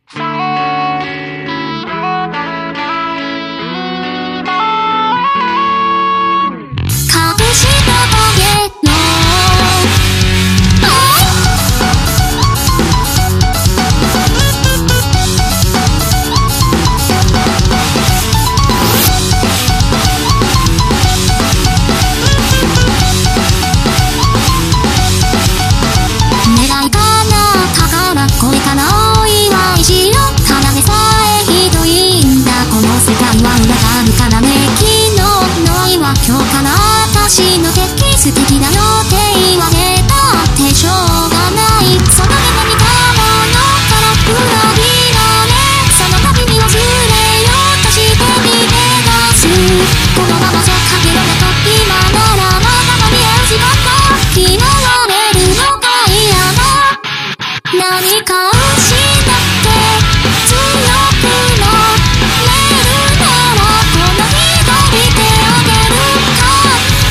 素敵だよって言われたってしょうがない。その目で見たものから裏切られ、その度に忘れようとして逃げ出す。このままじゃかけられた今ならまだ間に合う時間が嫌われるのが嫌だ。何か失って強くなれるならこの左手あげるか。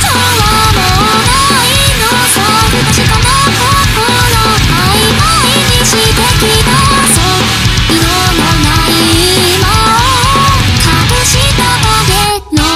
確かな心曖昧にしてきた。そう色のない今を隠した影の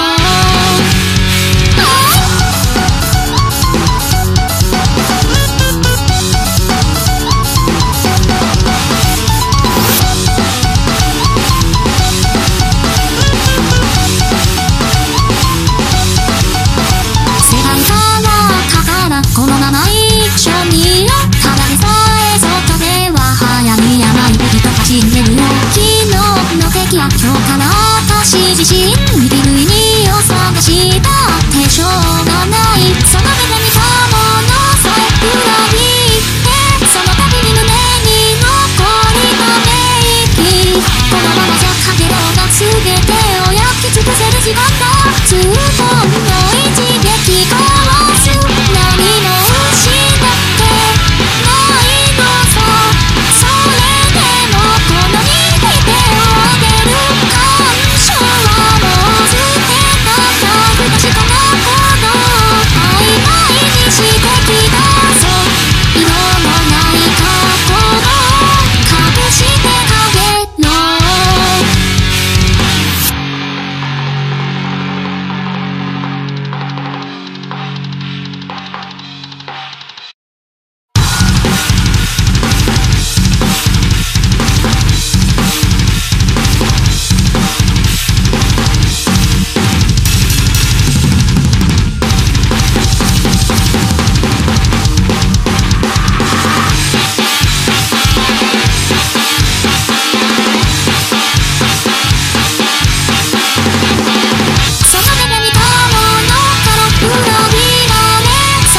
世界から宝このままただでさえ外では早見甘い人が死んでるよ。昨日の敵は今日から私自身生きる意味を探したってしょうがない。その目で見たものさえ裏切ってその度に胸に残りため息。このままじゃかけろうが全てを焼き尽くせる時間がずっとの一撃交わす。何も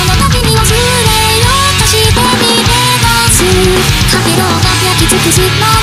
かけろうが焼き尽くす